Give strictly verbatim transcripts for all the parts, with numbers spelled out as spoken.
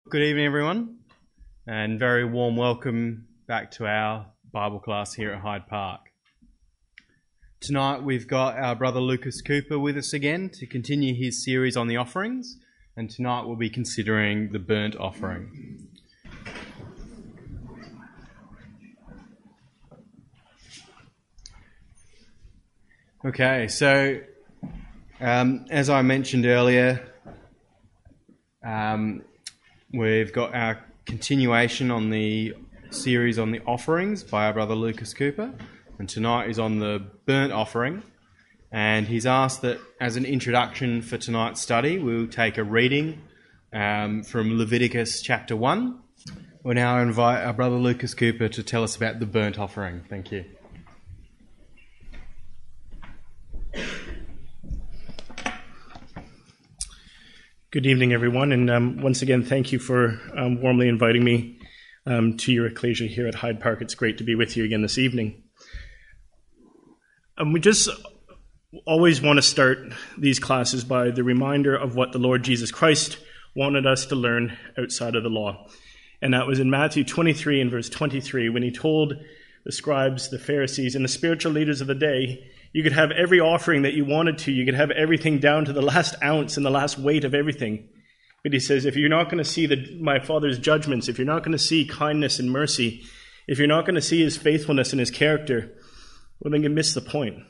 Good evening, everyone, and very warm welcome back to our Bible class here at Hyde Park. Tonight we've got our brother Lucas Cooper with us again to continue his series on the offerings, and tonight we'll be considering the burnt offering. Okay, so um, as I mentioned earlier, um, we've got our continuation on the series on the offerings by our brother Lucas Cooper, and tonight is on the burnt offering. And he's asked that as an introduction for tonight's study, we'll take a reading um, from Leviticus chapter one. We'll now invite our brother Lucas Cooper to tell us about the burnt offering. Thank you. Good evening, everyone, and um, once again, thank you for um, warmly inviting me um, to your ecclesia here at Hyde Park. It's great to be with you again this evening. Um, we just always want to start these classes by the reminder of what the Lord Jesus Christ wanted us to learn outside of the law. And that was in Matthew twenty-three and verse twenty-three, when he told the scribes, the Pharisees, and the spiritual leaders of the day, you could have every offering that you wanted to. You could have everything down to the last ounce and the last weight of everything. But he says, if you're not going to see the, my Father's judgments, if you're not going to see kindness and mercy, if you're not going to see his faithfulness and his character, well, then you miss the point.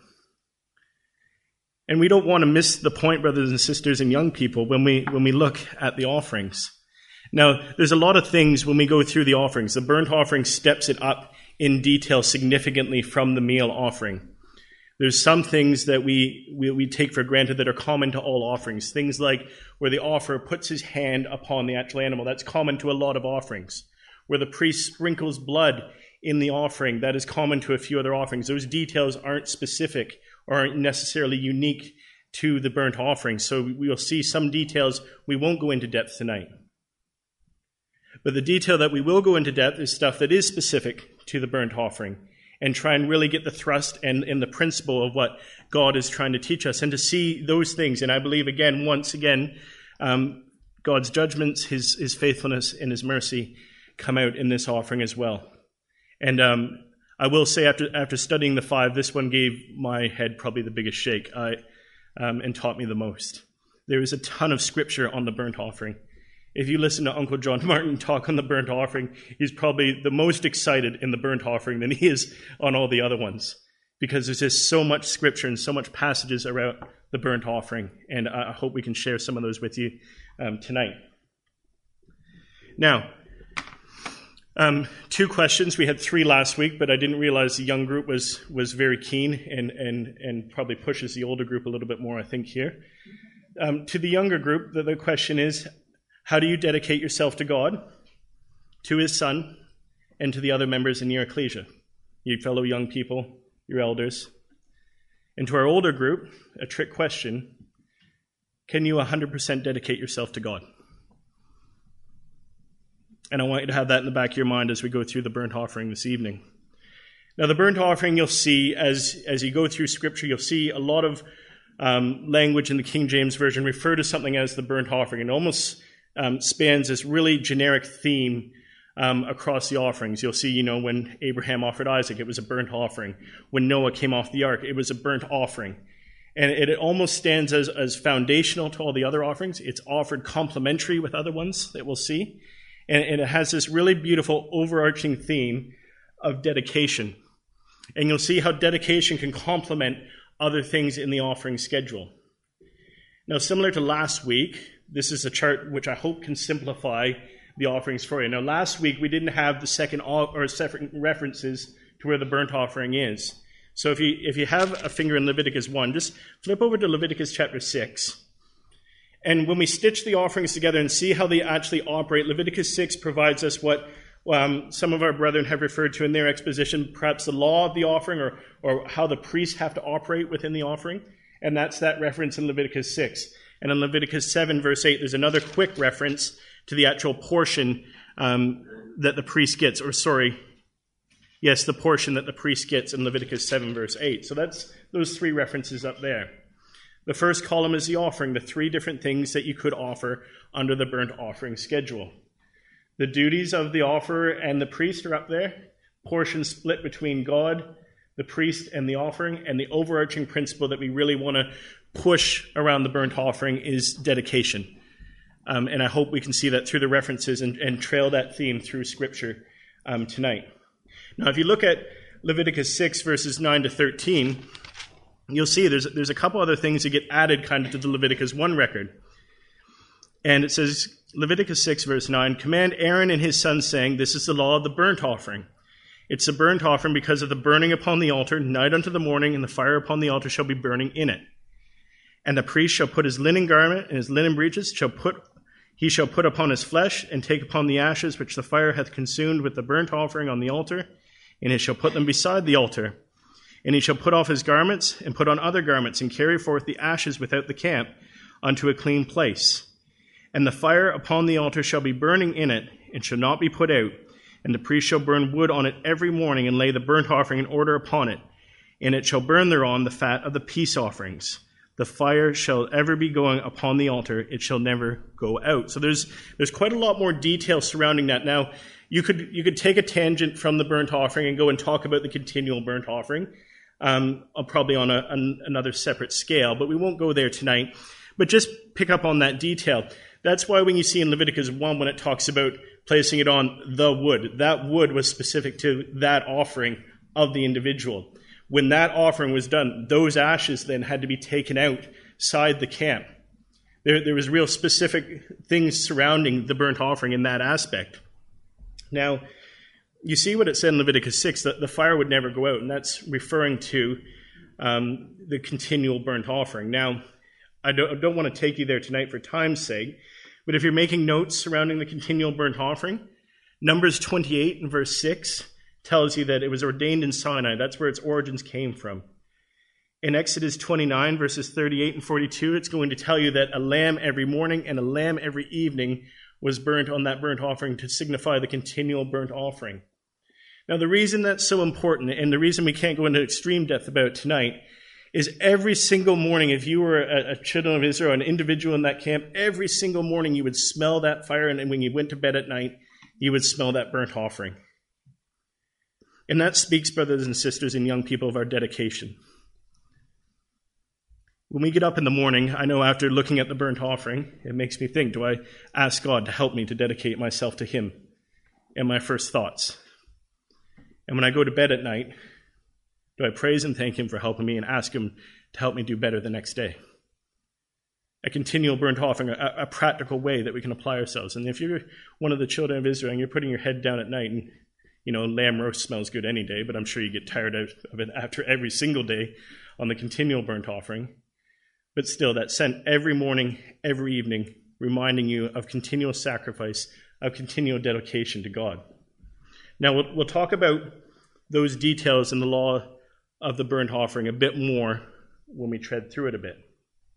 And we don't want to miss the point, brothers and sisters and young people, when we when we look at the offerings. Now, there's a lot of things when we go through the offerings. The burnt offering steps it up in detail significantly from the meal offering. There's some things that we, we we take for granted that are common to all offerings. Things like where the offerer puts his hand upon the actual animal. That's common to a lot of offerings. Where the priest sprinkles blood in the offering. That is common to a few other offerings. Those details aren't specific or aren't necessarily unique to the burnt offering. So we will see some details. We won't go into depth tonight. But the detail that we will go into depth is stuff that is specific to the burnt offering, and try and really get the thrust and, and the principle of what God is trying to teach us, and to see those things. And I believe, again, once again, um, God's judgments, his, his faithfulness, and his mercy come out in this offering as well. And um, I will say, after after studying the five, this one gave my head probably the biggest shake I, um, and taught me the most. There is a ton of scripture on the burnt offering. If you listen to Uncle John Martin talk on the burnt offering, he's probably the most excited in the burnt offering than he is on all the other ones, because there's just so much scripture and so much passages around the burnt offering, and I hope we can share some of those with you um, tonight. Now, um, two questions. We had three last week, but I didn't realize the young group was was very keen and and and probably pushes the older group a little bit more, I think, here. Um, to the younger group, the, the question is, how do you dedicate yourself to God, to his Son, and to the other members in your ecclesia, you fellow young people, your elders? And to our older group, a trick question, can you one hundred percent dedicate yourself to God? And I want you to have that in the back of your mind as we go through the burnt offering this evening. Now, the burnt offering, you'll see, as, as you go through Scripture, you'll see a lot of um, language in the King James Version refer to something as the burnt offering. It almost Um, spans this really generic theme um, across the offerings. You'll see, you know, when Abraham offered Isaac, it was a burnt offering. When Noah came off the ark, it was a burnt offering. And it, it almost stands as, as foundational to all the other offerings. It's offered complementary with other ones that we'll see. And, and it has this really beautiful overarching theme of dedication. And you'll see how dedication can complement other things in the offering schedule. Now, similar to last week, this is a chart which I hope can simplify the offerings for you. Now, last week we didn't have the second or separate references to where the burnt offering is. So if you if you have a finger in Leviticus one, just flip over to Leviticus chapter six. And when we stitch the offerings together and see how they actually operate, Leviticus six provides us what um, some of our brethren have referred to in their exposition, perhaps the law of the offering, or or how the priests have to operate within the offering. And that's that reference in Leviticus six. And in Leviticus seven, verse eight, there's another quick reference to the actual portion um, that the priest gets. Or sorry, yes, the portion that the priest gets in Leviticus seven, verse eight. So that's those three references up there. The first column is the offering, the three different things that you could offer under the burnt offering schedule. The duties of the offerer and the priest are up there. Portions split between God, the priest, and the offering. And the overarching principle that we really want to push around the burnt offering is dedication. Um, and I hope we can see that through the references and, and trail that theme through Scripture um, tonight. Now, if you look at Leviticus six, verses nine to thirteen, you'll see there's, there's a couple other things that get added kind of to the Leviticus one record. And it says, Leviticus six, verse nine, "Command Aaron and his sons, saying, this is the law of the burnt offering. It's a burnt offering because of the burning upon the altar, night unto the morning, and the fire upon the altar shall be burning in it. And the priest shall put his linen garment and his linen breeches, shall put he shall put upon his flesh, and take upon the ashes which the fire hath consumed with the burnt offering on the altar, and he shall put them beside the altar. And he shall put off his garments, and put on other garments, and carry forth the ashes without the camp unto a clean place. And the fire upon the altar shall be burning in it, and shall not be put out. And the priest shall burn wood on it every morning, and lay the burnt offering in order upon it. And it shall burn thereon the fat of the peace offerings. The fire shall ever be going upon the altar, it shall never go out." So there's there's quite a lot more detail surrounding that. Now, you could you could take a tangent from the burnt offering and go and talk about the continual burnt offering, um, probably on a, an, another separate scale, but we won't go there tonight. But just pick up on that detail. That's why when you see in Leviticus one, when it talks about placing it on the wood, that wood was specific to that offering of the individual. When that offering was done, those ashes then had to be taken outside the camp. There, there was real specific things surrounding the burnt offering in that aspect. Now, you see what it said in Leviticus six, that the fire would never go out, and that's referring to um, the continual burnt offering. Now, I don't, I don't want to take you there tonight for time's sake, but if you're making notes surrounding the continual burnt offering, Numbers twenty-eight and verse six tells you that it was ordained in Sinai. That's where its origins came from. In Exodus twenty-nine, verses thirty-eight and forty-two, it's going to tell you that a lamb every morning and a lamb every evening was burnt on that burnt offering to signify the continual burnt offering. Now, the reason that's so important, and the reason we can't go into extreme depth about it tonight, is every single morning, if you were a, a children of Israel, an individual in that camp, every single morning you would smell that fire, and when you went to bed at night, you would smell that burnt offering. And that speaks, brothers and sisters and young people, of our dedication. When we get up in the morning, I know after looking at the burnt offering, it makes me think, do I ask God to help me to dedicate myself to Him and my first thoughts? And when I go to bed at night, do I praise and thank Him for helping me and ask Him to help me do better the next day? A continual burnt offering, a, a practical way that we can apply ourselves. And if you're one of the children of Israel and you're putting your head down at night, and you know, lamb roast smells good any day, but I'm sure you get tired of it after every single day on the continual burnt offering. But still, that's sent every morning, every evening, reminding you of continual sacrifice, of continual dedication to God. Now, we'll, we'll talk about those details in the law of the burnt offering a bit more when we tread through it a bit.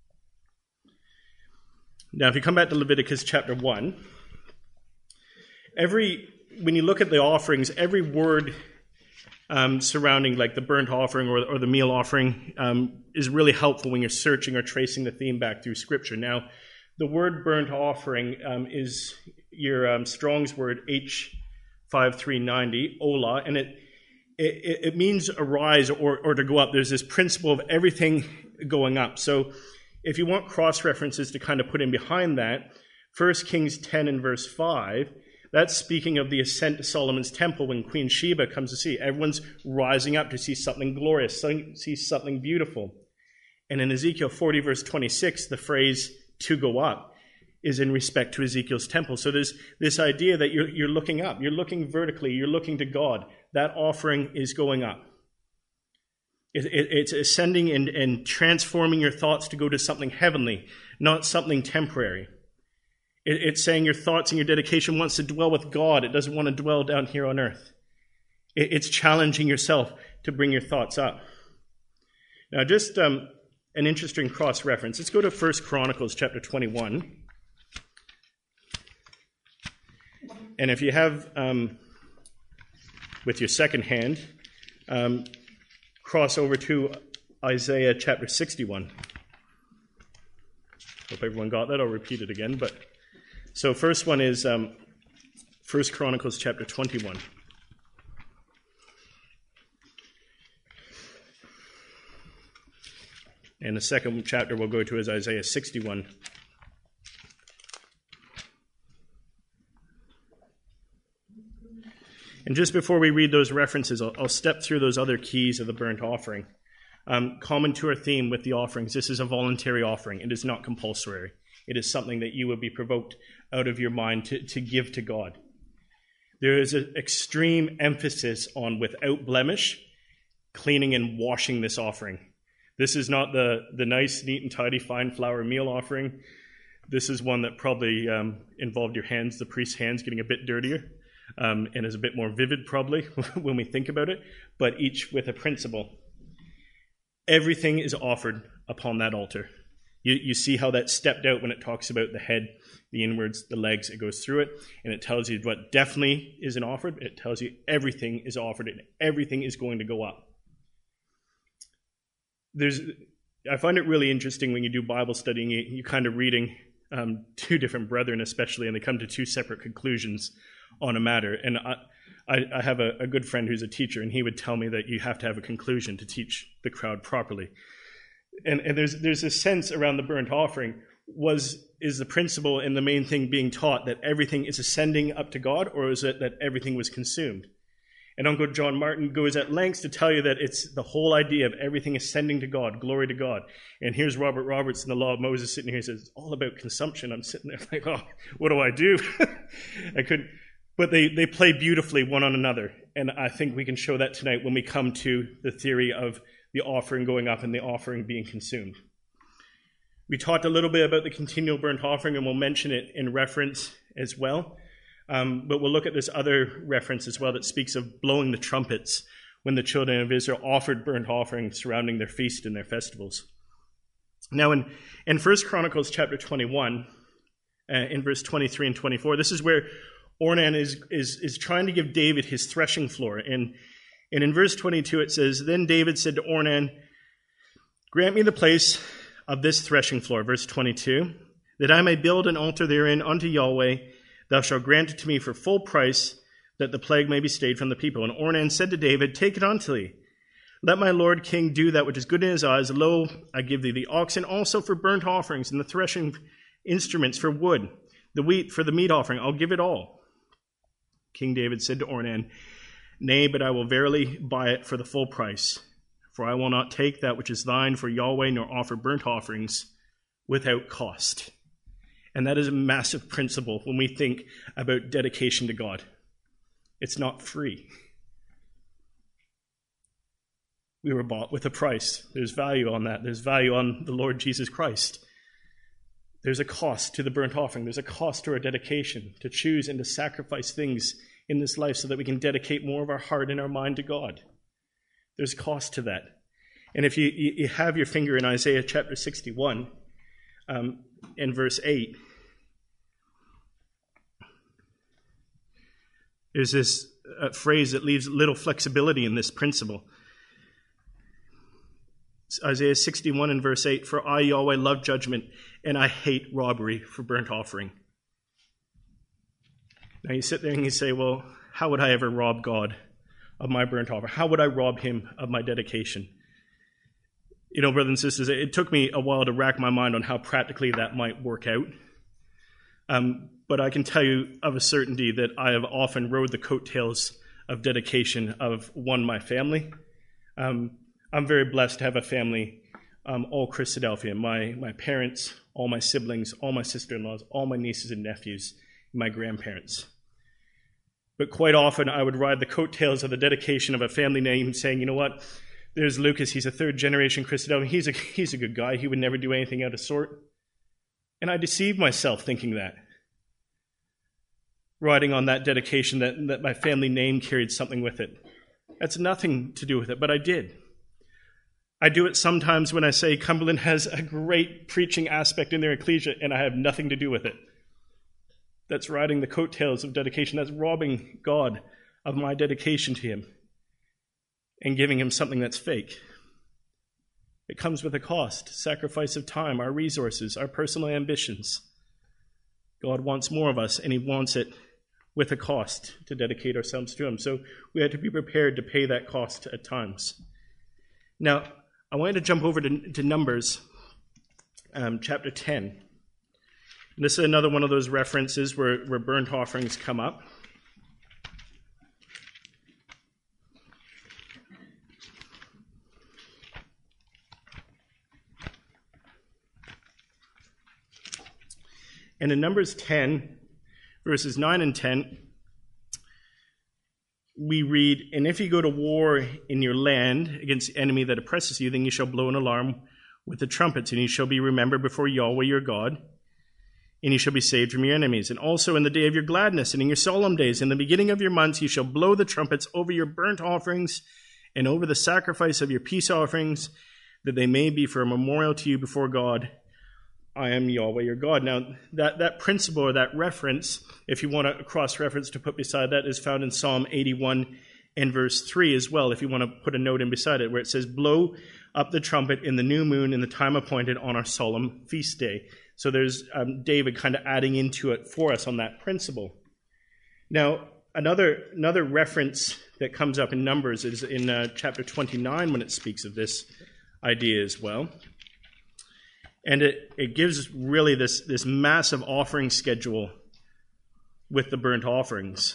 Now, if you come back to Leviticus chapter one, every when you look at the offerings, every word um, surrounding like the burnt offering or, or the meal offering um, is really helpful when you're searching or tracing the theme back through Scripture. Now, the word burnt offering um, is your um, Strong's word H five three ninety, ola, and it It, it means arise or, or to go up. There's this principle of everything going up. So if you want cross-references to kind of put in behind that, First Kings ten and verse five, that's speaking of the ascent to Solomon's temple when Queen Sheba comes to see. Everyone's rising up to see something glorious, see something beautiful. And in Ezekiel forty verse twenty-six, the phrase to go up is in respect to Ezekiel's temple. So there's this idea that you're, you're looking up, you're looking vertically, you're looking to God. That offering is going up. It, it, it's ascending and, and transforming your thoughts to go to something heavenly, not something temporary. It, it's saying your thoughts and your dedication wants to dwell with God. It doesn't want to dwell down here on earth. It, it's challenging yourself to bring your thoughts up. Now, just um, an interesting cross-reference. Let's go to First Chronicles chapter twenty-one. And if you have, um, with your second hand, um, cross over to Isaiah chapter sixty-one. Hope everyone got that. I'll repeat it again. But so first one is um, First Chronicles chapter twenty-one. And the second chapter we'll go to is Isaiah sixty-one. And just before we read those references, I'll, I'll step through those other keys of the burnt offering. Um, common to our theme with the offerings, this is a voluntary offering. It is not compulsory. It is something that you would be provoked out of your mind to, to give to God. There is an extreme emphasis on without blemish, cleaning and washing this offering. This is not the, the nice, neat, and tidy, fine flour meal offering. This is one that probably um, involved your hands, the priest's hands, getting a bit dirtier, um, and is a bit more vivid probably when we think about it, but each with a principle. Everything is offered upon that altar. You, you see how that's stepped out when it talks about the head, the inwards, the legs. It goes through it, and it tells you what definitely isn't offered. It tells you everything is offered, and everything is going to go up. There's, I find it really interesting when you do Bible studying, you, you're kind of reading um, two different brethren especially, and they come to two separate conclusions on a matter. And I, I, I have a, a good friend who's a teacher, and he would tell me that you have to have a conclusion to teach the crowd properly. And, and there's there's a sense around the burnt offering, was is the principle and the main thing being taught that everything is ascending up to God, or is it that everything was consumed? And Uncle John Martin goes at lengths to tell you that it's the whole idea of everything ascending to God, glory to God. And here's Robert Roberts in the Law of Moses sitting here and says, it's all about consumption. I'm sitting there like, oh, what do I do? I couldn't. But they, they play beautifully one on another. And I think we can show that tonight when we come to the theory of the offering going up and the offering being consumed. We talked a little bit about the continual burnt offering, and we'll mention it in reference as well. Um, but we'll look at this other reference as well that speaks of blowing the trumpets when the children of Israel offered burnt offerings surrounding their feast and their festivals. Now in, in First Chronicles chapter twenty-one, uh, in verse twenty-three and twenty-four, this is where Ornan is, is, is trying to give David his threshing floor. And, and in verse twenty-two it says, Then David said to Ornan, Grant me the place of this threshing floor, verse twenty-two, that I may build an altar therein unto Yahweh. Thou shalt grant it to me for full price, that the plague may be stayed from the people. And Ornan said to David, Take it unto thee. Let my lord king do that which is good in his eyes. Lo, I give thee the oxen also for burnt offerings, and the threshing instruments for wood, the wheat for the meat offering. I'll give it all. King David said to Ornan, Nay, but I will verily buy it for the full price. For I will not take that which is thine for Yahweh, nor offer burnt offerings without cost. And that is a massive principle when we think about dedication to God. It's not free. We were bought with a price. There's value on that. There's value on the Lord Jesus Christ. There's a cost to the burnt offering. There's a cost to our dedication, to choose and to sacrifice things in this life so that we can dedicate more of our heart and our mind to God. There's a cost to that. And if you, you have your finger in Isaiah chapter sixty-one, um, in verse eight, there's this uh, phrase that leaves little flexibility in this principle. It's Isaiah sixty-one and verse eight, For I, Yahweh, love judgment, and I hate robbery for burnt offering. Now you sit there and you say, well, how would I ever rob God of my burnt offering? How would I rob him of my dedication? You know, brothers and sisters, it took me a while to rack my mind on how practically that might work out. Um, but I can tell you of a certainty that I have often rode the coattails of dedication of, one, my family. Um, I'm very blessed to have a family, um, all Christadelphia. My, my parents, all my siblings, all my sister-in-laws, all my nieces and nephews, my grandparents. But quite often I would ride the coattails of the dedication of a family name saying, you know what, there's Lucas, he's a third-generation Christadelphian. He's a, he's a good guy. He would never do anything out of sort. And I deceived myself thinking that. Riding on that dedication that, that my family name carried something with it. That's nothing to do with it, but I did. I do it sometimes when I say Cumberland has a great preaching aspect in their ecclesia, and I have nothing to do with it. That's riding the coattails of dedication. That's robbing God of my dedication to him and giving him something that's fake. It comes with a cost, sacrifice of time, our resources, our personal ambitions. God wants more of us, and he wants it with a cost to dedicate ourselves to him. So we had to be prepared to pay that cost at times. Now, I wanted to jump over to, to Numbers um, chapter ten. And this is another one of those references where, where burnt offerings come up. And in Numbers ten, verses nine and ten, we read, "And if you go to war in your land against the enemy that oppresses you, then you shall blow an alarm with the trumpets, and you shall be remembered before Yahweh your God, and you shall be saved from your enemies. And also in the day of your gladness and in your solemn days, in the beginning of your months, you shall blow the trumpets over your burnt offerings and over the sacrifice of your peace offerings, that they may be for a memorial to you before God. I am Yahweh your God." Now, that, that principle or that reference, if you want a cross-reference to put beside that, is found in Psalm eighty-one and verse three as well, if you want to put a note in beside it, where it says, "Blow up the trumpet in the new moon in the time appointed on our solemn feast day." So there's um, David kind of adding into it for us on that principle. Now, another, another reference that comes up in Numbers is in uh, chapter twenty-nine when it speaks of this idea as well. And it, it gives really this, this massive offering schedule with the burnt offerings.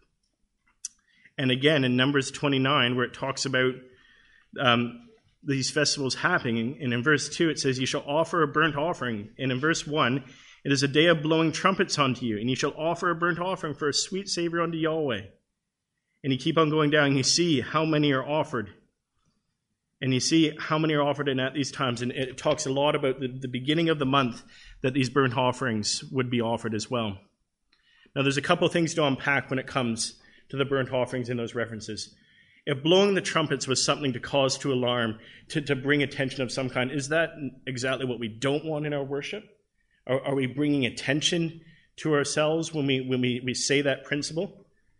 And again, in Numbers twenty-nine, where it talks about um, these festivals happening, and in verse two it says, "You shall offer a burnt offering." And in verse one, "It is a day of blowing trumpets unto you, and you shall offer a burnt offering for a sweet savor unto Yahweh." And you keep on going down, and you see how many are offered. And you see how many are offered in at these times. And it talks a lot about the, the beginning of the month that these burnt offerings would be offered as well. Now, there's a couple of things to unpack when it comes to the burnt offerings in those references. If blowing the trumpets was something to cause to alarm, to, to bring attention of some kind, is that exactly what we don't want in our worship? Are, are we bringing attention to ourselves when we, when we, we say that principle?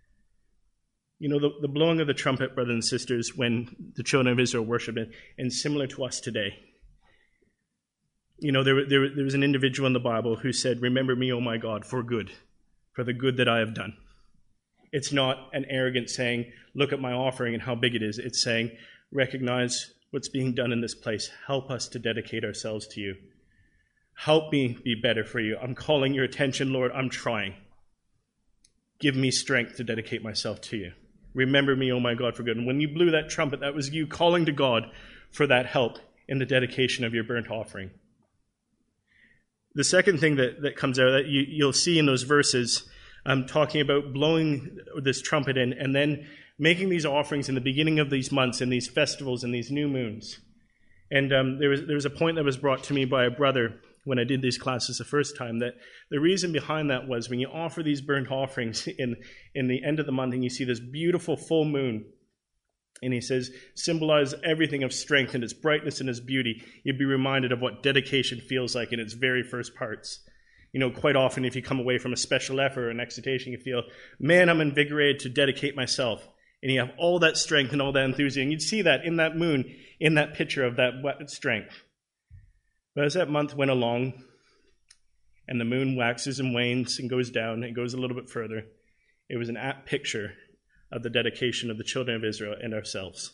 You know, the, the blowing of the trumpet, brothers and sisters, when the children of Israel worshiped it, and similar to us today. You know, there, there, there was an individual in the Bible who said, "Remember me, O my God, for good, for the good that I have done." It's not an arrogant saying, "Look at my offering and how big it is." It's saying, "Recognize what's being done in this place. Help us to dedicate ourselves to you. Help me be better for you. I'm calling your attention, Lord. I'm trying. Give me strength to dedicate myself to you. Remember me, O my God, for good." And when you blew that trumpet, that was you calling to God for that help in the dedication of your burnt offering. The second thing that, that comes out that you, you'll see in those verses, um, talking about blowing this trumpet in and then making these offerings in the beginning of these months and these festivals and these new moons. And um, there was there was a point that was brought to me by a brother when I did these classes the first time, that the reason behind that was when you offer these burnt offerings in, in the end of the month and you see this beautiful full moon, and he says, symbolize everything of strength and its brightness and its beauty, you'd be reminded of what dedication feels like in its very first parts. You know, quite often if you come away from a special effort or an excitation, you feel, man, I'm invigorated to dedicate myself. And you have all that strength and all that enthusiasm. You'd see that in that moon, in that picture of that strength. But as that month went along, and the moon waxes and wanes and goes down and goes a little bit further, it was an apt picture of the dedication of the children of Israel and ourselves.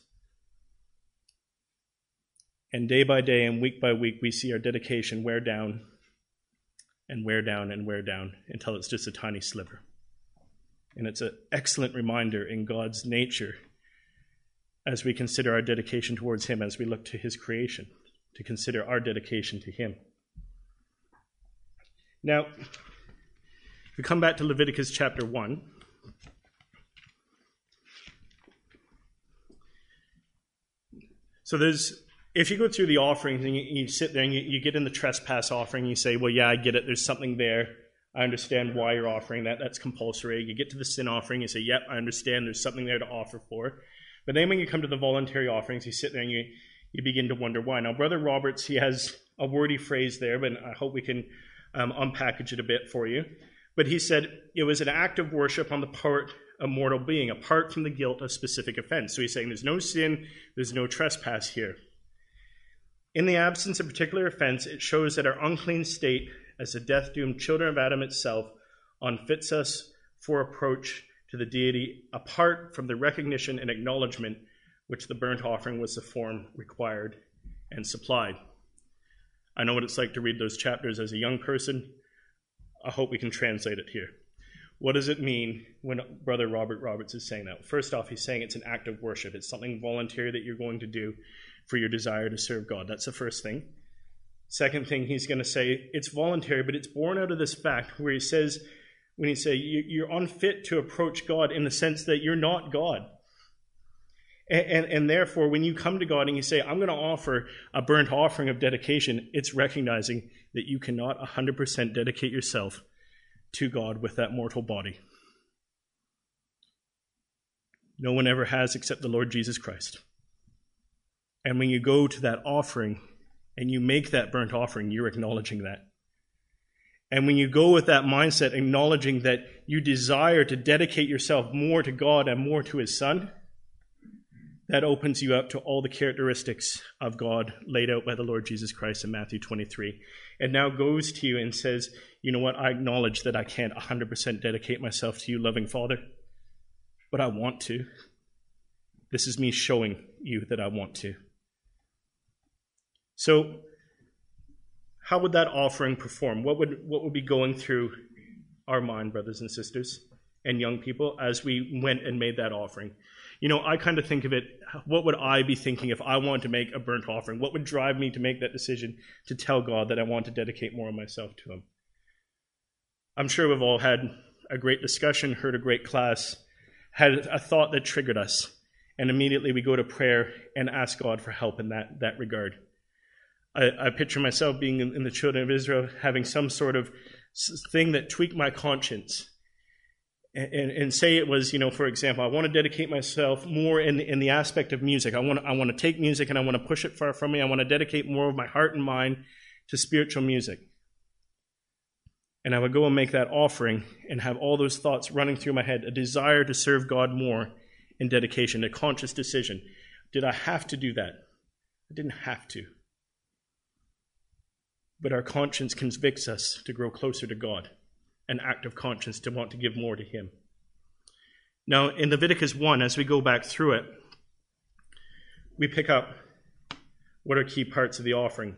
And day by day and week by week, we see our dedication wear down and wear down and wear down until it's just a tiny sliver. And it's an excellent reminder in God's nature as we consider our dedication towards him, as we look to his creation, to consider our dedication to him. Now, if we come back to Leviticus chapter one, so there's, if you go through the offerings and you, you sit there and you, you get in the trespass offering, you say, well, yeah, I get it, there's something there. I understand why you're offering that. That's compulsory. You get to the sin offering, you say, yep, I understand there's something there to offer for. But then when you come to the voluntary offerings, you sit there and you, you begin to wonder why. Now, Brother Roberts, he has a wordy phrase there, but I hope we can um, unpackage it a bit for you. But he said it was an act of worship on the part of a mortal being, apart from the guilt of specific offense. So he's saying there's no sin, there's no trespass here. In the absence of particular offense, it shows that our unclean state as the death-doomed children of Adam itself unfits us for approach to the deity apart from the recognition and acknowledgement which the burnt offering was the form required and supplied. I know what it's like to read those chapters as a young person. I hope we can translate it here. What does it mean when Brother Robert Roberts is saying that? First off, he's saying it's an act of worship. It's something voluntary that you're going to do for your desire to serve God. That's the first thing. Second thing, he's going to say it's voluntary, but it's born out of this fact where he says, when he says you're unfit to approach God in the sense that you're not God. And, and, and therefore, when you come to God and you say, I'm going to offer a burnt offering of dedication, it's recognizing that you cannot one hundred percent dedicate yourself to God with that mortal body. No one ever has except the Lord Jesus Christ. And when you go to that offering and you make that burnt offering, you're acknowledging that. And when you go with that mindset, acknowledging that you desire to dedicate yourself more to God and more to his Son, that opens you up to all the characteristics of God laid out by the Lord Jesus Christ in Matthew twenty-three. And now goes to you and says, you know what, I acknowledge that I can't one hundred percent dedicate myself to you, loving Father, but I want to. This is me showing you that I want to. So, how would that offering perform? What would what would be going through our mind, brothers and sisters, and young people, as we went and made that offering? You know, I kind of think of it, what would I be thinking if I wanted to make a burnt offering? What would drive me to make that decision to tell God that I want to dedicate more of myself to him? I'm sure we've all had a great discussion, heard a great class, had a thought that triggered us, and immediately we go to prayer and ask God for help in that, that regard. I, I picture myself being in, in the children of Israel, having some sort of thing that tweaked my conscience. And, and, and say it was, you know, for example, I want to dedicate myself more in, in the aspect of music. I want, I want to take music and I want to push it far from me. I want to dedicate more of my heart and mind to spiritual music. And I would go and make that offering and have all those thoughts running through my head, a desire to serve God more in dedication, a conscious decision. Did I have to do that? I didn't have to. But our conscience convicts us to grow closer to God, an act of conscience to want to give more to him. Now, in Leviticus one, as we go back through it, we pick up what are key parts of the offering.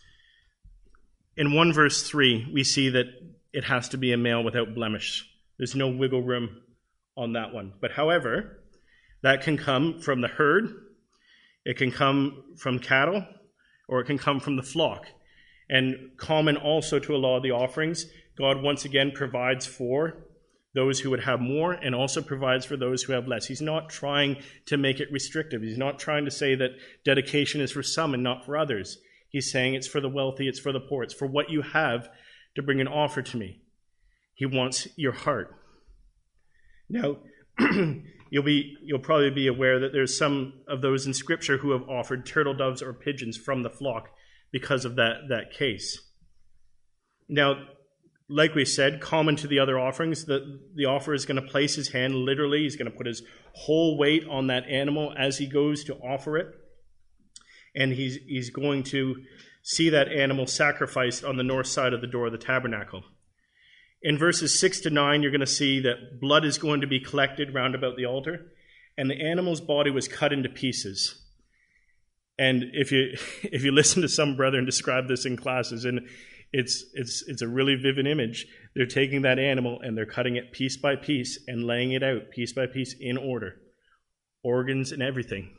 In one verse three, we see that it has to be a male without blemish. There's no wiggle room on that one. But however, that can come from the herd, it can come from cattle, or it can come from the flock. And common also to a lot of the offerings, God once again provides for those who would have more and also provides for those who have less. He's not trying to make it restrictive. He's not trying to say that dedication is for some and not for others. He's saying it's for the wealthy, it's for the poor, it's for what you have to bring an offer to me. He wants your heart. Now, you'll be you'll probably be aware that there's some of those in Scripture who have offered turtle doves or pigeons from the flock because of that, that case. Now, like we said, common to the other offerings, the, the offerer is going to place his hand literally. He's going to put his whole weight on that animal as he goes to offer it. And he's, he's going to see that animal sacrificed on the north side of the door of the tabernacle. In verses six to nine, you're going to see that blood is going to be collected round about the altar, and the animal's body was cut into pieces. And if you if you listen to some brethren describe this in classes, and it's it's it's a really vivid image. They're taking that animal and they're cutting it piece by piece and laying it out piece by piece in order. Organs and everything.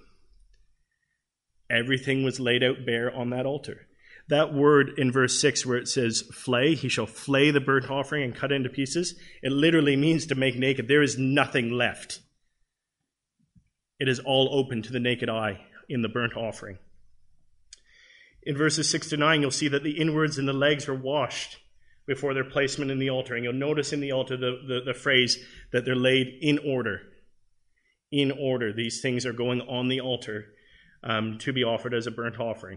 Everything was laid out bare on that altar. That word in verse six where it says flay, he shall flay the burnt offering and cut it into pieces, it literally means to make naked. There is nothing left. It is all open to the naked eye in the burnt offering. In verses six to nine, you'll see that the inwards and the legs were washed before their placement in the altar. And you'll notice in the altar the, the, the phrase that they're laid in order. In order. These things are going on the altar um, to be offered as a burnt offering.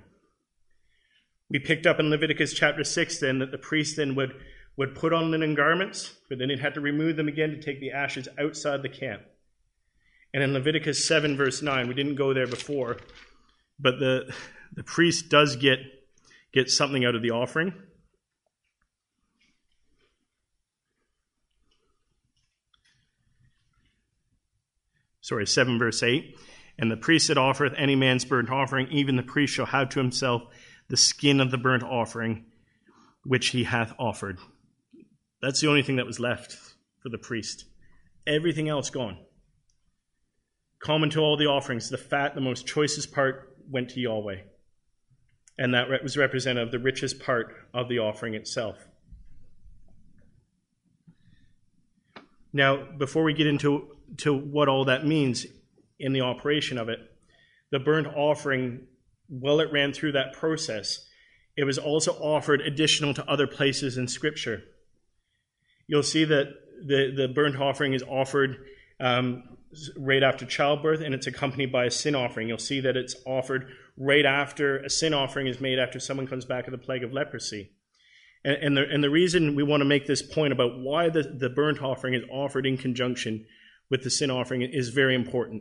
We picked up in Leviticus chapter six then that the priest then would, would put on linen garments, but then he'd have to remove them again to take the ashes outside the camp. And in Leviticus seven verse nine, we didn't go there before, but the, the priest does get, get something out of the offering. sorry, seven verse eight. And the priest that offereth any man's burnt offering, even the priest shall have to himself the skin of the burnt offering which he hath offered. That's the only thing that was left for the priest. Everything else gone. Common to all the offerings, the fat, the most choicest part, went to Yahweh. And that was representative of the richest part of the offering itself. Now, before we get into to what all that means in the operation of it, the burnt offering, while it ran through that process, it was also offered additional to other places in Scripture. You'll see that the, the burnt offering is offered um, right after childbirth, and it's accompanied by a sin offering. You'll see that it's offered right after a sin offering is made after someone comes back of the plague of leprosy. And, and, the, and the reason we want to make this point about why the, the burnt offering is offered in conjunction with the sin offering is very important.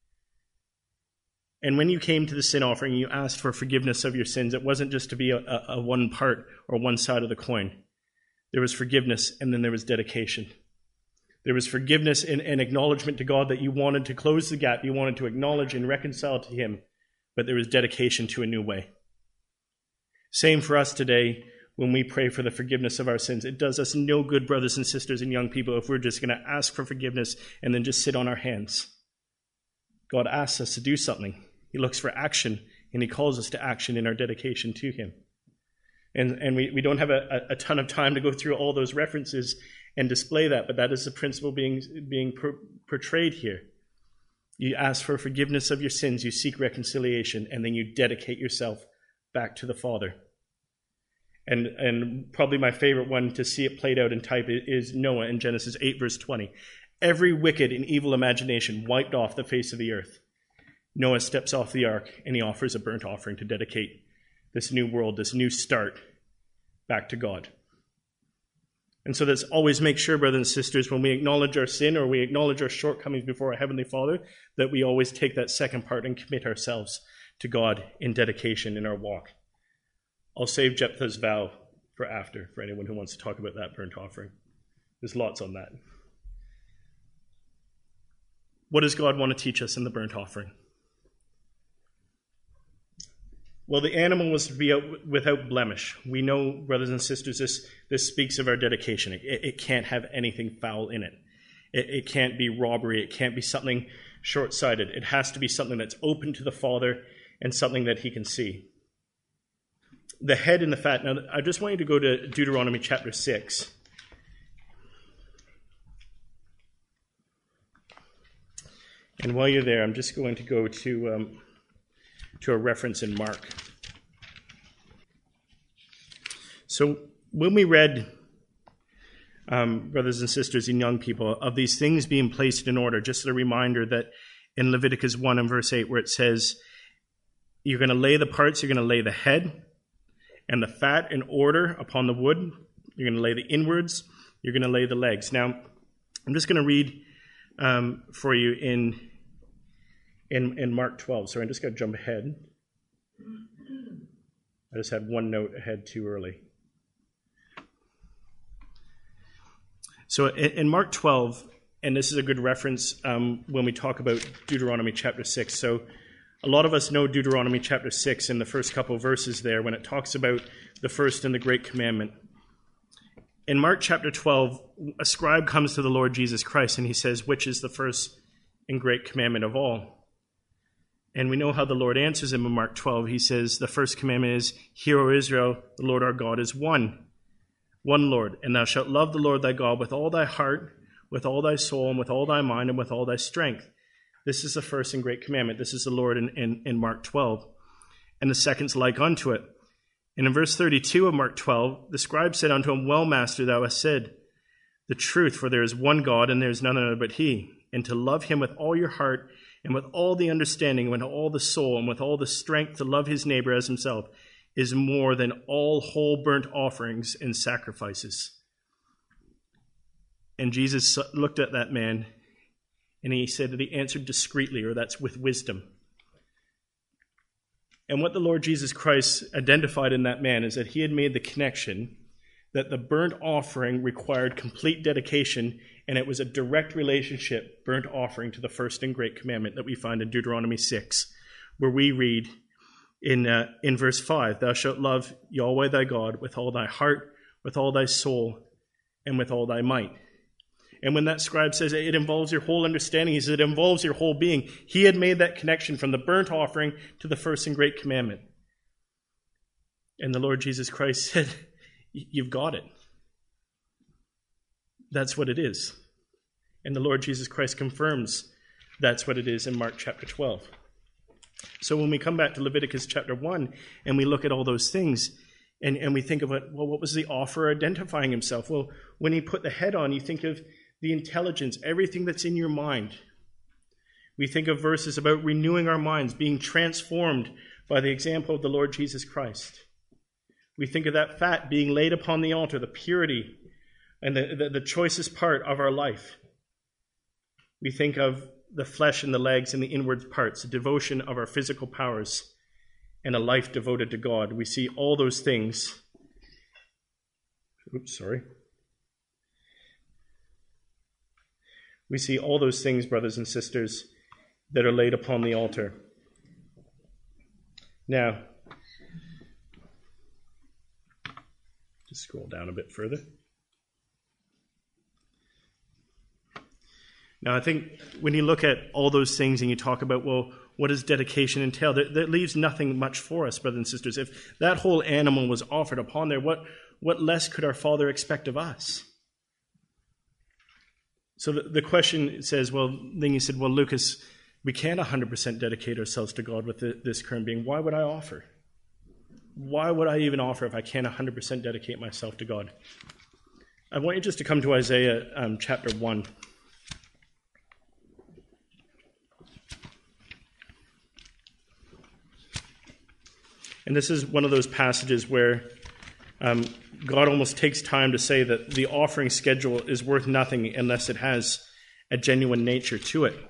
And when you came to the sin offering, you asked for forgiveness of your sins. It wasn't just to be a, a, a one part or one side of the coin. There was forgiveness, and then there was dedication. There was forgiveness and, and acknowledgement to God that you wanted to close the gap. You wanted to acknowledge and reconcile to Him. But there was dedication to a new way. Same for us today when we pray for the forgiveness of our sins. It does us no good, brothers and sisters and young people, if we're just going to ask for forgiveness and then just sit on our hands. God asks us to do something. He looks for action, and He calls us to action in our dedication to Him. And, and we, we don't have a, a ton of time to go through all those references and display that, but that is the principle being, being per, portrayed here. You ask for forgiveness of your sins, you seek reconciliation, and then you dedicate yourself back to the Father. And, and probably my favorite one to see it played out in type is Noah in Genesis eight, verse twenty. Every wicked and evil imagination wiped off the face of the earth. Noah steps off the ark, and he offers a burnt offering to dedicate this new world, this new start, back to God. And so let's always make sure, brothers and sisters, when we acknowledge our sin or we acknowledge our shortcomings before our Heavenly Father, that we always take that second part and commit ourselves to God in dedication in our walk. I'll save Jephthah's vow for after, for anyone who wants to talk about that burnt offering. There's lots on that. What does God want to teach us in the burnt offering? Well, the animal was to be out without blemish. We know, brothers and sisters, this, this speaks of our dedication. It, it can't have anything foul in it. it. It can't be robbery. It can't be something short-sighted. It has to be something that's open to the Father and something that He can see. The head and the fat. Now, I just want you to go to Deuteronomy chapter six. And while you're there, I'm just going to go to... Um, to a reference in Mark. So when we read, um, brothers and sisters and young people, of these things being placed in order, just a reminder that in Leviticus one and verse eight, where it says, you're going to lay the parts, you're going to lay the head and the fat in order upon the wood, you're going to lay the inwards, you're going to lay the legs. Now, I'm just going to read um, for you in In, in Mark twelve. So I'm just going to jump ahead. I just had one note ahead too early. So in, in Mark twelve, and this is a good reference um, when we talk about Deuteronomy chapter six. So a lot of us know Deuteronomy chapter six in the first couple of verses there when it talks about the first and the great commandment. In Mark chapter twelve, a scribe comes to the Lord Jesus Christ and he says, which is the first and great commandment of all? And we know how the Lord answers him in Mark twelve. He says, the first commandment is, Hear, O Israel, the Lord our God is one. One Lord. And thou shalt love the Lord thy God with all thy heart, with all thy soul, and with all thy mind, and with all thy strength. This is the first and great commandment. This is the Lord in, in, in Mark twelve. And the second's like unto it. And in verse thirty-two of Mark twelve, the scribe said unto him, Well, master, thou hast said the truth, for there is one God, and there is none other but he. And to love him with all your heart, and with all the understanding, and with all the soul, and with all the strength to love his neighbor as himself, is more than all whole burnt offerings and sacrifices. And Jesus looked at that man, and he said that he answered discreetly, or that's with wisdom. And what the Lord Jesus Christ identified in that man is that he had made the connection that the burnt offering required complete dedication, and it was a direct relationship, burnt offering, to the first and great commandment that we find in Deuteronomy six, where we read in uh, in verse five, "Thou shalt love Yahweh thy God with all thy heart, with all thy soul, and with all thy might." And when that scribe says it involves your whole understanding, he says it involves your whole being. He had made that connection from the burnt offering to the first and great commandment. And the Lord Jesus Christ said, "You've got it. That's what it is." And the Lord Jesus Christ confirms that's what it is in Mark chapter twelve. So when we come back to Leviticus chapter one and we look at all those things, and, and we think of it, well, what was the offerer identifying himself? Well, when he put the head on, you think of the intelligence, everything that's in your mind. We think of verses about renewing our minds, being transformed by the example of the Lord Jesus Christ. We think of that fat being laid upon the altar, the purity and the, the, the choicest part of our life. We think of the flesh and the legs and the inward parts, the devotion of our physical powers, and a life devoted to God. We see all those things. Oops, sorry. We see all those things, brothers and sisters, that are laid upon the altar. Now, just scroll down a bit further. Now, I think when you look at all those things and you talk about, well, what does dedication entail? That, that leaves nothing much for us, brothers and sisters. If that whole animal was offered upon there, what, what less could our Father expect of us? So the, the question says, well, then you said, well, Lucas, we can't one hundred percent dedicate ourselves to God with the, this current being. Why would I offer? Why would I even offer if I can't one hundred percent dedicate myself to God? I want you just to come to Isaiah um, chapter one. And this is one of those passages where um, God almost takes time to say that the offering schedule is worth nothing unless it has a genuine nature to it.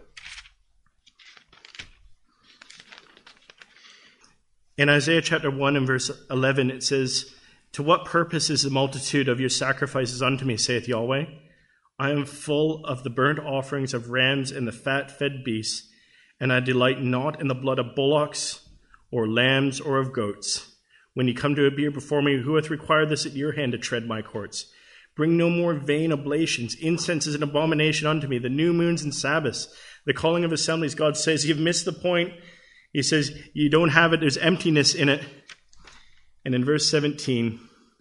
In Isaiah chapter one and verse eleven, it says, "To what purpose is the multitude of your sacrifices unto me, saith Yahweh? I am full of the burnt offerings of rams and the fat-fed beasts, and I delight not in the blood of bullocks or lambs or of goats. When ye come to appear before me, who hath required this at your hand to tread my courts? Bring no more vain oblations. Incense is an abomination unto me. The new moons and Sabbaths, the calling of assemblies." God says, you've missed the point. He says, you don't have it. There's emptiness in it. And in verse seventeen,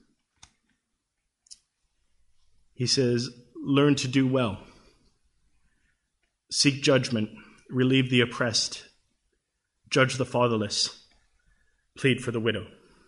he says, "Learn to do well. Seek judgment. Relieve the oppressed. Judge the fatherless. Plead for the widow."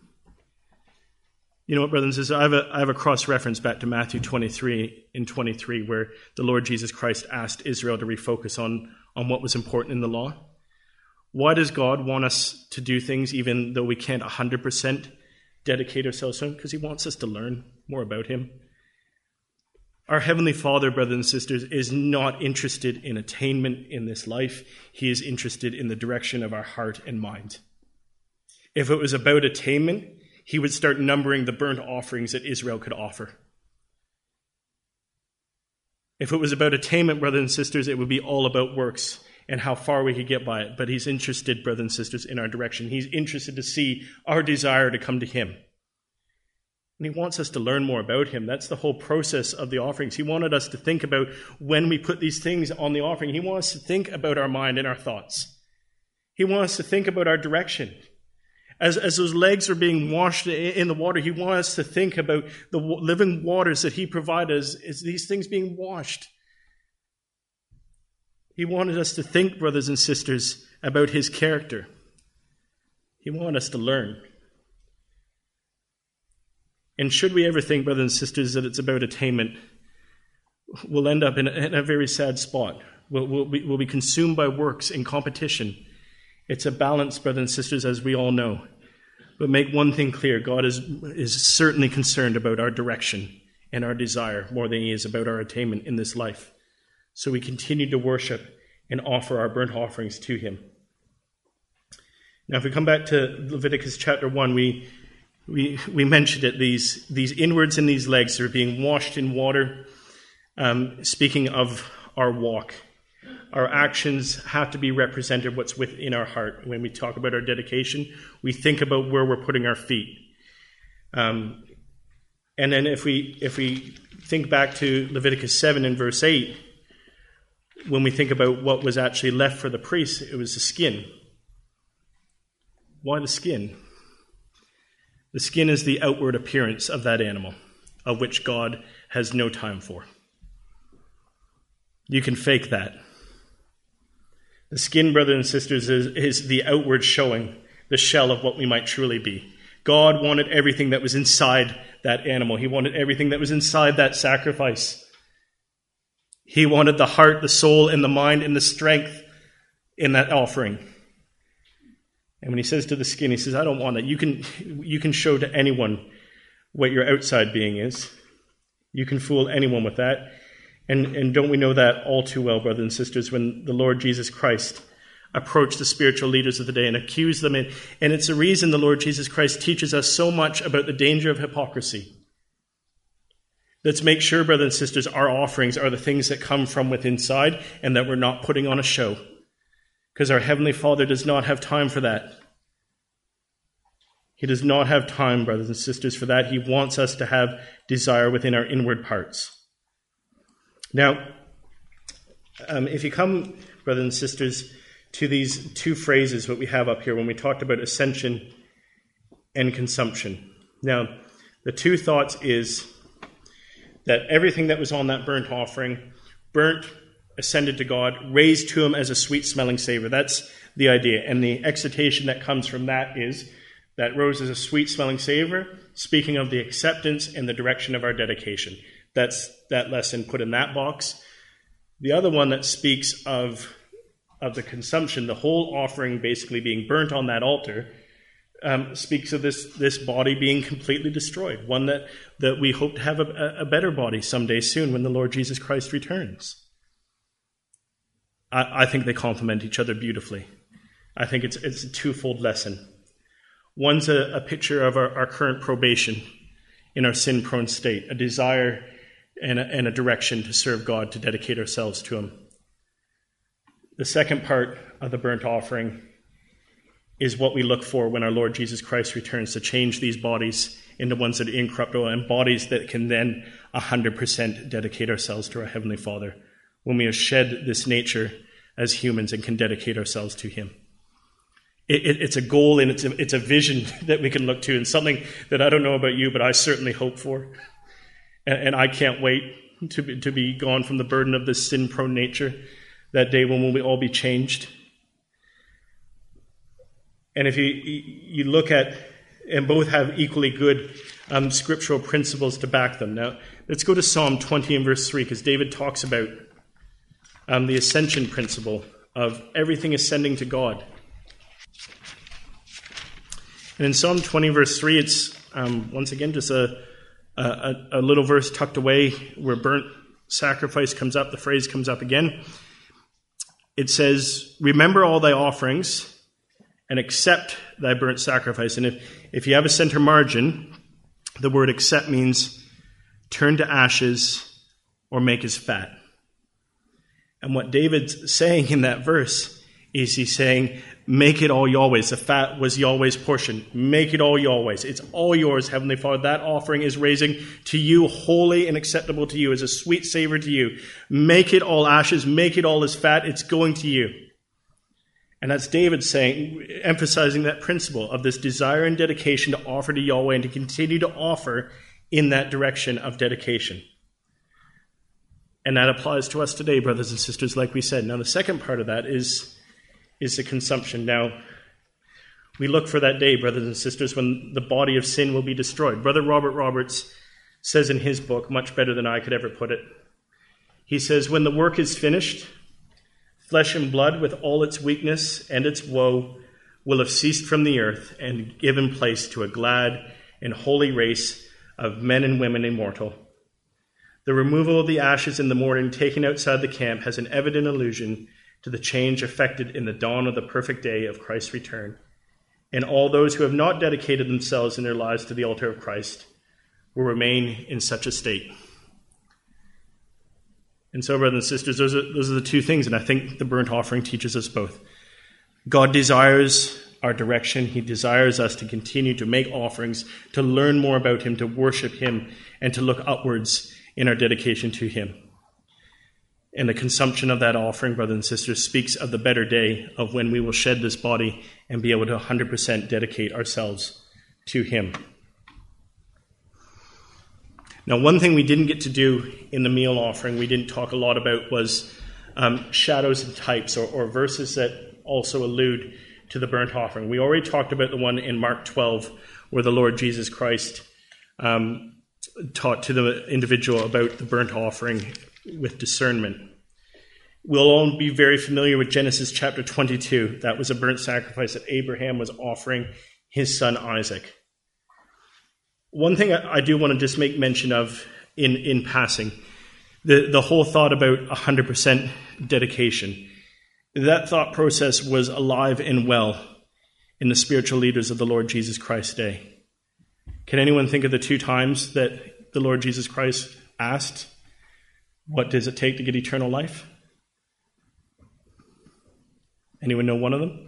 You know what, brothers and sisters? I have a, I have a cross-reference back to Matthew twenty-three in twenty-three, where the Lord Jesus Christ asked Israel to refocus on, on what was important in the law. Why does God want us to do things even though we can't one hundred percent dedicate ourselves to Him? Because He wants us to learn more about Him. Our Heavenly Father, brothers and sisters, is not interested in attainment in this life. He is interested in the direction of our heart and mind. If it was about attainment, He would start numbering the burnt offerings that Israel could offer. If it was about attainment, brothers and sisters, it would be all about works and how far we could get by it. But He's interested, brothers and sisters, in our direction. He's interested to see our desire to come to Him. And He wants us to learn more about Him. That's the whole process of the offerings. He wanted us to think about when we put these things on the offering. He wants us to think about our mind and our thoughts. He wants us to think about our direction. As, as those legs are being washed in the water, He wants us to think about the living waters that He provided as, as these things being washed. He wanted us to think, brothers and sisters, about His character. He wanted us to learn. And should we ever think, brothers and sisters, that it's about attainment, we'll end up in a, in a very sad spot. We'll, we'll, be, we'll be consumed by works in competition. It's a balance, brothers and sisters, as we all know. But make one thing clear, God is, is certainly concerned about our direction and our desire more than He is about our attainment in this life. So we continue to worship and offer our burnt offerings to Him. Now, if we come back to Leviticus chapter one, we We we mentioned it, these, these inwards and these legs are being washed in water. Um, speaking of our walk, our actions have to be represented what's within our heart. When we talk about our dedication, we think about where we're putting our feet. Um, and then if we if we think back to Leviticus seven and verse eight, when we think about what was actually left for the priests, it was the skin. Why the skin? The skin is the outward appearance of that animal, of which God has no time for. You can fake that. The skin, brothers and sisters, is, is the outward showing, the shell of what we might truly be. God wanted everything that was inside that animal. He wanted everything that was inside that sacrifice. He wanted the heart, the soul, and the mind, and the strength in that offering. And when he says to the skin, he says, I don't want that. You can, you can show to anyone what your outside being is. You can fool anyone with that. And, and don't we know that all too well, brothers and sisters, when the Lord Jesus Christ approached the spiritual leaders of the day and accused them. And, and it's the reason the Lord Jesus Christ teaches us so much about the danger of hypocrisy. Let's make sure, brothers and sisters, our offerings are the things that come from within inside and that we're not putting on a show. Because our Heavenly Father does not have time for that. He does not have time, brothers and sisters, for that. He wants us to have desire within our inward parts. Now, um, if you come, brothers and sisters, to these two phrases that we have up here when we talked about ascension and consumption. Now, the two thoughts is that everything that was on that burnt offering, burnt, ascended to God, raised to him as a sweet-smelling savor. That's the idea. And the excitation that comes from that is that rose as a sweet-smelling savor, speaking of the acceptance and the direction of our dedication. That's that lesson put in that box. The other one that speaks of, of the consumption, the whole offering basically being burnt on that altar, um, speaks of this, this body being completely destroyed, one that, that we hope to have a, a better body someday soon when the Lord Jesus Christ returns. I, I think they complement each other beautifully. I think it's, it's a twofold lesson. One's a, a picture of our, our current probation in our sin-prone state, a desire and a, and a direction to serve God, to dedicate ourselves to him. The second part of the burnt offering is what we look for when our Lord Jesus Christ returns, to change these bodies into ones that are incorruptible and bodies that can then one hundred percent dedicate ourselves to our Heavenly Father when we have shed this nature as humans and can dedicate ourselves to him. It, it, it's a goal and it's a, it's a vision that we can look to, and something that I don't know about you, but I certainly hope for. And, and I can't wait to be, to be gone from the burden of this sin-prone nature, that day when we'll all be changed. And if you you look at, and both have equally good um, scriptural principles to back them. Now, let's go to Psalm twenty and verse three, because David talks about um, the ascension principle of everything ascending to God. And in Psalm twenty, verse three, it's, um, once again, just a, a, a little verse tucked away where burnt sacrifice comes up, the phrase comes up again. It says, remember all thy offerings and accept thy burnt sacrifice. And if, if you have a center margin, the word accept means turn to ashes or make as fat. And what David's saying in that verse is he's saying, make it all Yahweh's. The fat was Yahweh's portion. Make it all Yahweh's. It's all yours, Heavenly Father. That offering is raising to you, holy and acceptable to you, as a sweet savor to you. Make it all ashes. Make it all as fat. It's going to you. And that's David saying, emphasizing that principle of this desire and dedication to offer to Yahweh and to continue to offer in that direction of dedication. And that applies to us today, brothers and sisters, like we said. Now, the second part of that is, is the consumption. Now, we look for that day, brothers and sisters, when the body of sin will be destroyed. Brother Robert Roberts says in his book, much better than I could ever put it, he says, when the work is finished, flesh and blood, with all its weakness and its woe, will have ceased from the earth and given place to a glad and holy race of men and women immortal. The removal of the ashes in the morning taken outside the camp has an evident allusion to the change effected in the dawn of the perfect day of Christ's return. And all those who have not dedicated themselves in their lives to the altar of Christ will remain in such a state. And so, brothers and sisters, those are, those are the two things, and I think the burnt offering teaches us both. God desires our direction. He desires us to continue to make offerings, to learn more about him, to worship him, and to look upwards in our dedication to him. And the consumption of that offering, brothers and sisters, speaks of the better day of when we will shed this body and be able to one hundred percent dedicate ourselves to him. Now, one thing we didn't get to do in the meal offering, we didn't talk a lot about, was um, shadows and types, or, or verses that also allude to the burnt offering. We already talked about the one in Mark twelve, where the Lord Jesus Christ um, taught to the individual about the burnt offering with discernment. We'll all be very familiar with Genesis chapter twenty-two. That was a burnt sacrifice that Abraham was offering his son Isaac. One thing I, I do want to just make mention of in, in passing, the, the whole thought about one hundred percent dedication. That thought process was alive and well in the spiritual leaders of the Lord Jesus Christ's day. Can anyone think of the two times that the Lord Jesus Christ asked, what does it take to get eternal life? Anyone know one of them?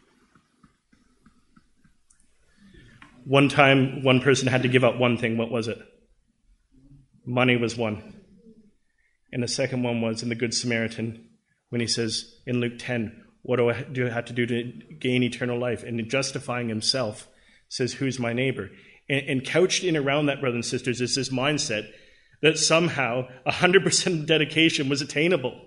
One time, one person had to give up one thing. What was it? Money was one. And the second one was in the Good Samaritan, when he says in Luke ten, what do I, do I have to do to gain eternal life? And in justifying himself, says, who's my neighbor? And, and couched in around that, brothers and sisters, is this mindset that somehow one hundred percent dedication was attainable.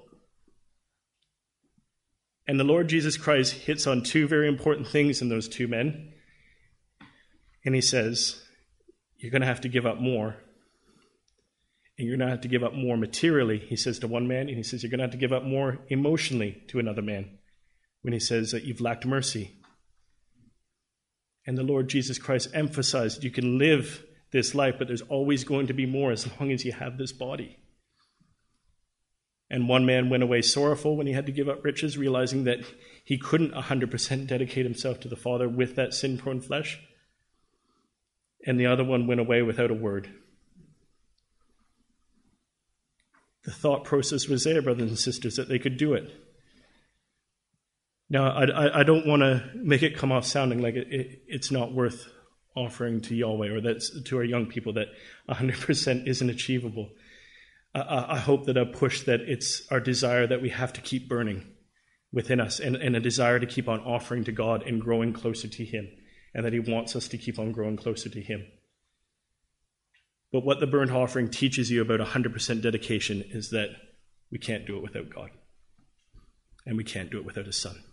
And the Lord Jesus Christ hits on two very important things in those two men. And he says, you're going to have to give up more. And you're going to have to give up more materially, he says to one man. And he says, you're going to have to give up more emotionally to another man. When he says that you've lacked mercy. And the Lord Jesus Christ emphasized you can live this life, but there's always going to be more as long as you have this body. And one man went away sorrowful when he had to give up riches, realizing that he couldn't one hundred percent dedicate himself to the Father with that sin-prone flesh. And the other one went away without a word. The thought process was there, brothers and sisters, that they could do it. Now, I, I, I don't want to make it come off sounding like it, it, it's not worth offering to Yahweh, or that's to our young people, that one hundred percent isn't achievable. I, I hope that I push that it's our desire that we have to keep burning within us, and, and a desire to keep on offering to God and growing closer to him, and that he wants us to keep on growing closer to him. But what the burnt offering teaches you about one hundred percent dedication is that we can't do it without God, and we can't do it without his Son.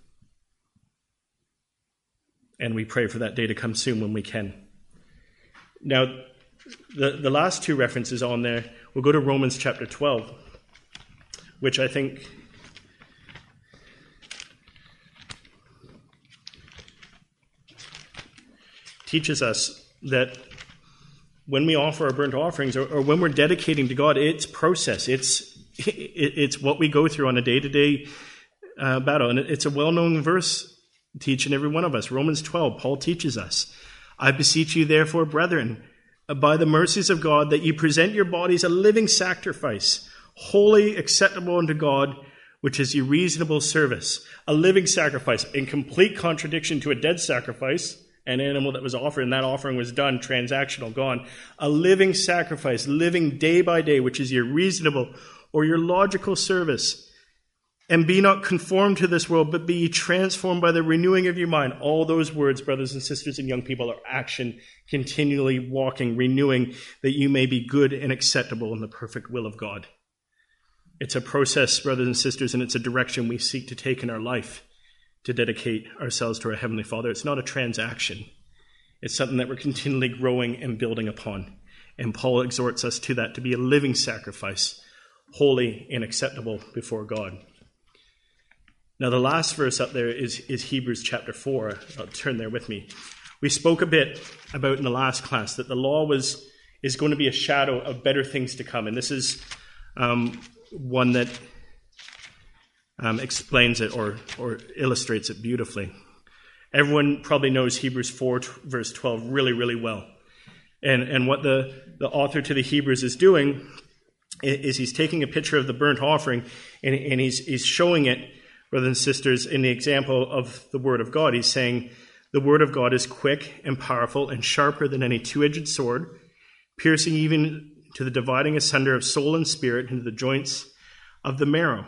And we pray for that day to come soon when we can. Now, the, the last two references on there, we'll go to Romans chapter twelve, which I think teaches us that when we offer our burnt offerings, or, or when we're dedicating to God, it's process. It's it, it's what we go through on a day-to-day uh, battle. And it's a well-known verse to each and every one of us. Romans twelve, Paul teaches us, I beseech you therefore, brethren, by the mercies of God, that you present your bodies a living sacrifice, holy, acceptable unto God, which is your reasonable service. A living sacrifice, in complete contradiction to a dead sacrifice, an animal that was offered, and that offering was done, transactional, gone. A living sacrifice, living day by day, which is your reasonable or your logical service. And be not conformed to this world, but be ye transformed by the renewing of your mind. All those words, brothers and sisters and young people, are action, continually walking, renewing, that you may be good and acceptable in the perfect will of God. It's a process, brothers and sisters, and it's a direction we seek to take in our life to dedicate ourselves to our Heavenly Father. It's not a transaction. It's something that we're continually growing and building upon. And Paul exhorts us to that, to be a living sacrifice, holy and acceptable before God. Now, the last verse up there is, is Hebrews chapter four. I'll turn there with me. We spoke a bit about in the last class that the law was is going to be a shadow of better things to come. And this is um, one that um, explains it or, or illustrates it beautifully. Everyone probably knows Hebrews four, verse twelve really, really well. And and what the, the author to the Hebrews is doing is he's taking a picture of the burnt offering, and, and he's, he's showing it, brothers and sisters, in the example of the Word of God. He's saying the Word of God is quick and powerful and sharper than any two-edged sword, piercing even to the dividing asunder of soul and spirit, into the joints of the marrow.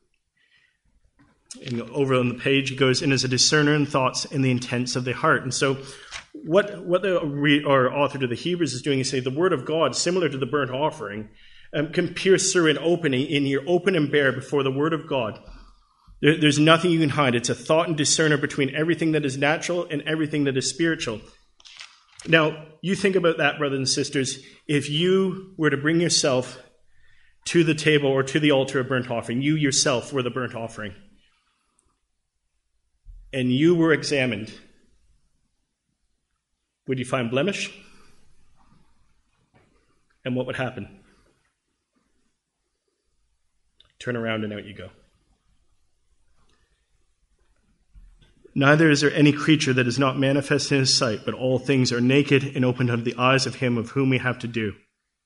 And over on the page, he goes, and is a discerner in thoughts and the intents of the heart. And so what, what the re, or author to the Hebrews is doing is saying the Word of God, similar to the burnt offering, um, can pierce through and open, and you're open and bare before the Word of God. There, there's nothing you can hide. It's a thought and discerner between everything that is natural and everything that is spiritual. Now, you think about that, brothers and sisters. If you were to bring yourself to the table or to the altar of burnt offering, you yourself were the burnt offering, and you were examined, would you find blemish? And what would happen? Turn around and out you go. Neither is there any creature that is not manifest in his sight, but all things are naked and opened unto the eyes of him of whom we have to do.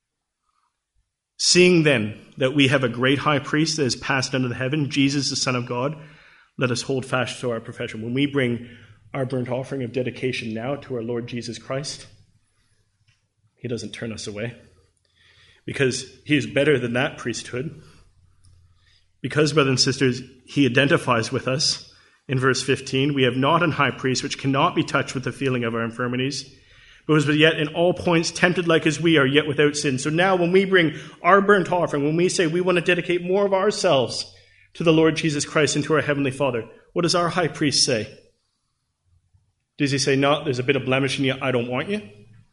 Seeing then that we have a great high priest that has passed under the heaven, Jesus the Son of God, let us hold fast to our profession. When we bring our burnt offering of dedication now to our Lord Jesus Christ, he doesn't turn us away, because he is better than that priesthood. Because, brothers and sisters, he identifies with us. In verse fifteen, we have not an high priest which cannot be touched with the feeling of our infirmities, but was yet in all points tempted like as we are, yet without sin. So now when we bring our burnt offering, when we say we want to dedicate more of ourselves to the Lord Jesus Christ and to our Heavenly Father, what does our high priest say? Does he say, no, there's a bit of blemish in you, I don't want you?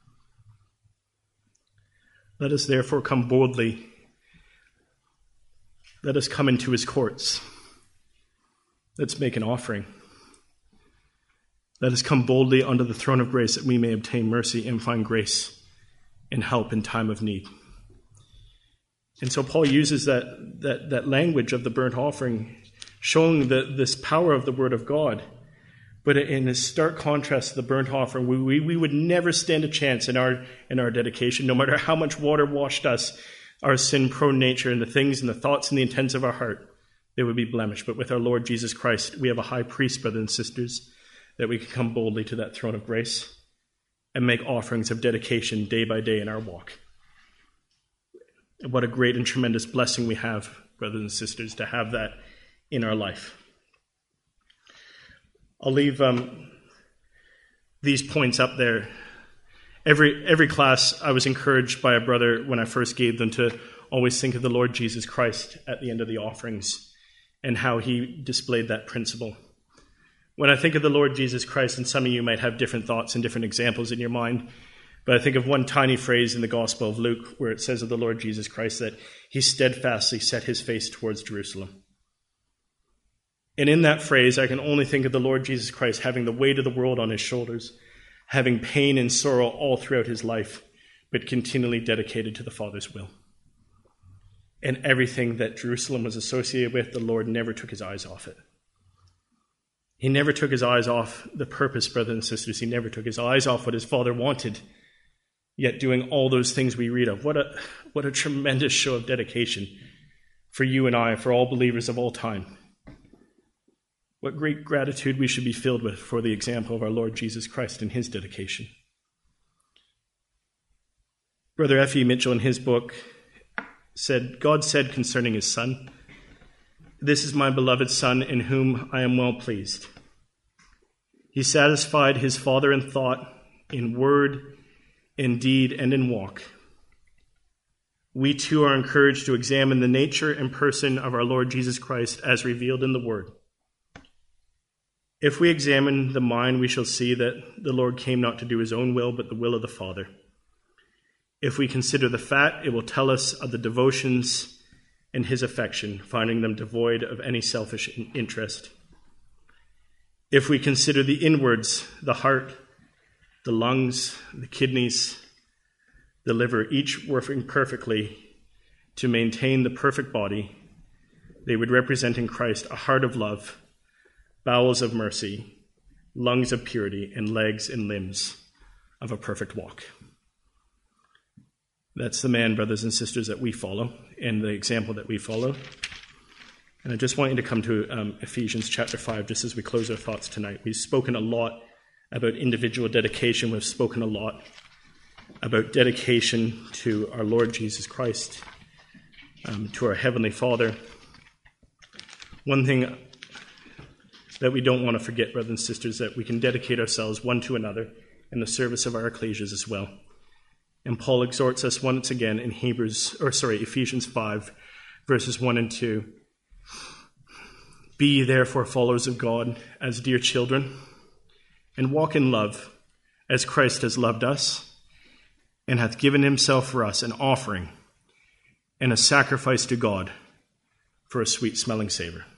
Let us therefore come boldly. Let us come into his courts. Let's make an offering. Let us come boldly under the throne of grace, that we may obtain mercy and find grace and help in time of need. And so Paul uses that, that, that language of the burnt offering, showing the, this power of the Word of God. But in a stark contrast to the burnt offering, we, we, we would never stand a chance in our, in our dedication, no matter how much water washed us, our sin-prone nature, and the things and the thoughts and the intents of our heart, they would be blemished. But with our Lord Jesus Christ, we have a high priest, brothers and sisters, that we can come boldly to that throne of grace and make offerings of dedication day by day in our walk. What a great and tremendous blessing we have, brothers and sisters, to have that in our life. I'll leave um, these points up there. Every every class, I was encouraged by a brother when I first gave them to always think of the Lord Jesus Christ at the end of the offerings and how he displayed that principle. When I think of the Lord Jesus Christ, and some of you might have different thoughts and different examples in your mind, but I think of one tiny phrase in the Gospel of Luke where it says of the Lord Jesus Christ that he steadfastly set his face towards Jerusalem. And in that phrase, I can only think of the Lord Jesus Christ having the weight of the world on his shoulders, having pain and sorrow all throughout his life, but continually dedicated to the Father's will. And everything that Jerusalem was associated with, the Lord never took his eyes off it. He never took his eyes off the purpose, brothers and sisters. He never took his eyes off what his Father wanted, yet doing all those things we read of. What a, what a tremendous show of dedication for you and I, for all believers of all time. What great gratitude we should be filled with for the example of our Lord Jesus Christ and his dedication. Brother F E Mitchell, in his book, said, God said concerning his Son, "This is my beloved Son, in whom I am well pleased." He satisfied his Father in thought, in word, in deed, and in walk. We too are encouraged to examine the nature and person of our Lord Jesus Christ as revealed in the Word. If we examine the mind, we shall see that the Lord came not to do his own will, but the will of the Father. If we consider the fat, it will tell us of the devotions and his affection, finding them devoid of any selfish interest. If we consider the inwards, the heart, the lungs, the kidneys, the liver, each working perfectly to maintain the perfect body, they would represent in Christ a heart of love, bowels of mercy, lungs of purity, and legs and limbs of a perfect walk. That's the man, brothers and sisters, that we follow, and the example that we follow. And I just want you to come to um, Ephesians chapter five, just as we close our thoughts tonight. We've spoken a lot about individual dedication. We've spoken a lot about dedication to our Lord Jesus Christ, um, to our Heavenly Father. One thing that we don't want to forget, brothers and sisters, that we can dedicate ourselves one to another in the service of our ecclesias as well. And Paul exhorts us once again in Hebrews, or sorry, Ephesians five, verses one and two. Be therefore followers of God as dear children, and walk in love as Christ has loved us, and hath given himself for us an offering and a sacrifice to God for a sweet-smelling savor.